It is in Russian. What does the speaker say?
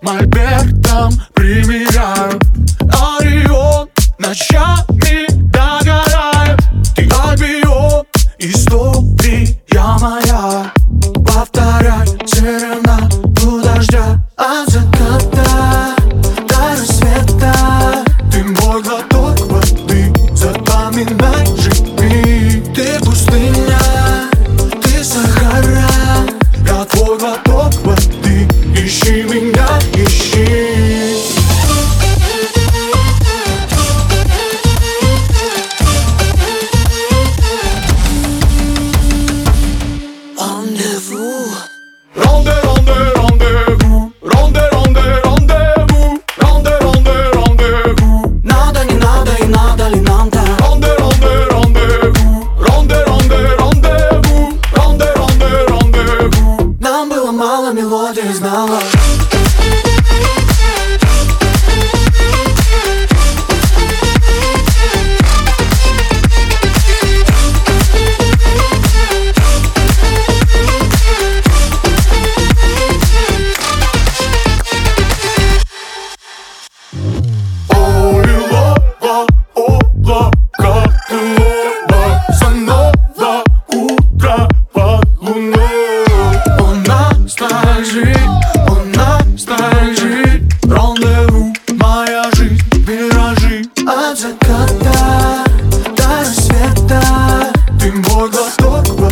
мольбертом примеряю. Орион ночами догорает. Ты Альбион, история моя. Повторяй серенаду дождя от заката до рассвета. Ты мой глоток воды, запоминай, живи. Ты пустыня, ты Сахара, я твой глоток воды. Ищи меня, ищи. Рандеву. Ронде, ронде, рандеву. Ронде, ронде, рандеву. Ронде, ронде, рандеву. Надо, не надо и надо ли нам так? Ронде, ронде, рандеву. Ронде, ронде, рандеву. Ронде, ронде, рандеву. Нам было мало мелодий, знала. Рандеву, моя жизнь, виражи. От заката до рассвета. Ты мой глоток